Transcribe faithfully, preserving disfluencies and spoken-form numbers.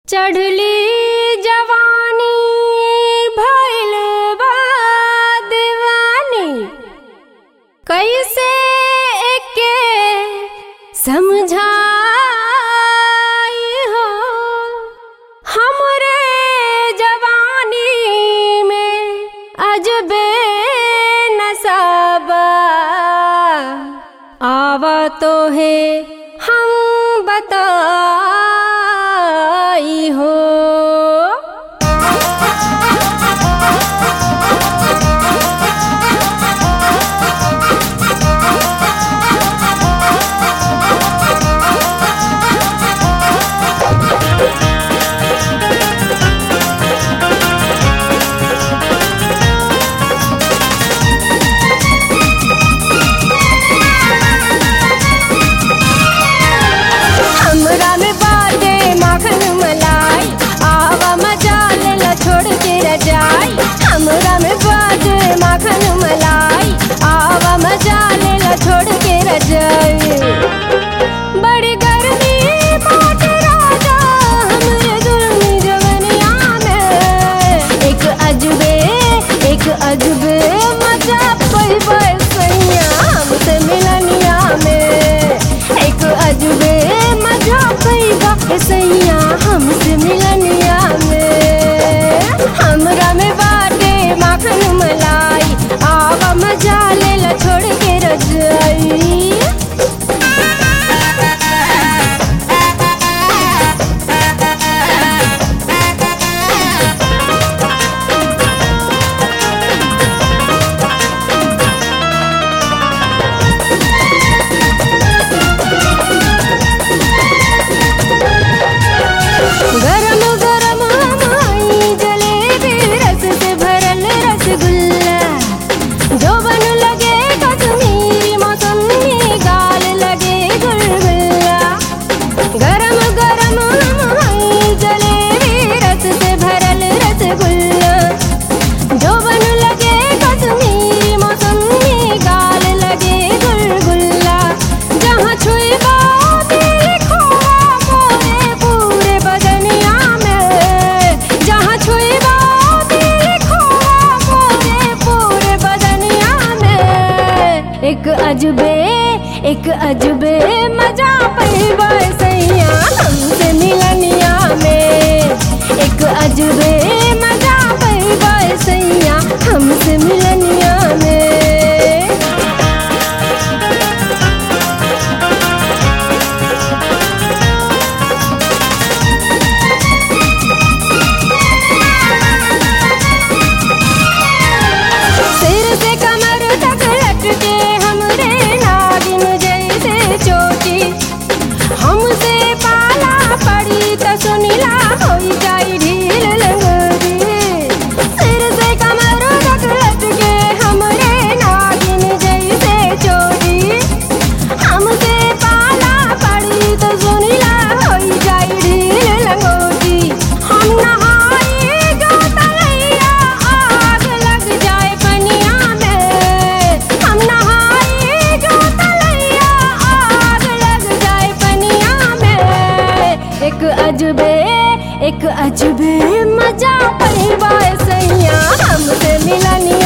चढ़ली जवानी भइल बा दीवानी, कैसे एके समझाई हो। हमरे जवानी में अजबे नशा बा, आवा तो है हम बताई हो। हमरा में बाटे माखन मलाई, आवा मजा लेला छोड़ के रजाई। हमरा में बाटे माखन मलाई, आवा मजा लेला छोड़ के रजाई। बड़ी गर्मी बाटे राजा हमरे दुल्हनी जवनिया में, एक अजबे एक अजबे मजा पैबा सैया हमसे मिलनिया में। एक अजबे मजा पैबा सैया हमसे मिलनिया में। हमरा में बाटे माखन मलाई, आवा मजा लेला छोड़ के रजाई। गरम गरम हमाई जलेबी, रस से भरल रसगुल्ला। जोबन लगे कश्मीरी मौसमी, गाल लगे गुलगुल्ला। गरम गरम हमाई जलेबी, रस से भरल रसगुल्ला। जोबन लगे कश्मीरी मौसमी, गाल लगे गुलगुल्ला। जहाँ छुईबा दिल खोआ मोरे पूरे बदनिया में। जहाँ छुईबा दिल खोआ मोरे पूरे बदनिया में। एक अजबे एक अजबे मजा पैबा सैया हमसे मिलनिया में। एक अजबे मजा पैबा सैया हमसे मिलनिया में। सिर से कमर तक लटके हमरे नागिन जैसे चोटी। हमसे पाला पड़ी त सुनिला होई जाई ढील लंगोटी। सिर से कमर तक लटके हमरे नागिन जैसे चोटी। हमसे पाला पड़ी त सुनिला होई जाई ढील लंगोटी। हम नहाई जो तलैया आग लग जाए पनिया में। हम नहाई जो तलैया आग लग जाए पनिया में। एक अजबे एक अजबे मजा पैबा सैया हमसे मिलनिया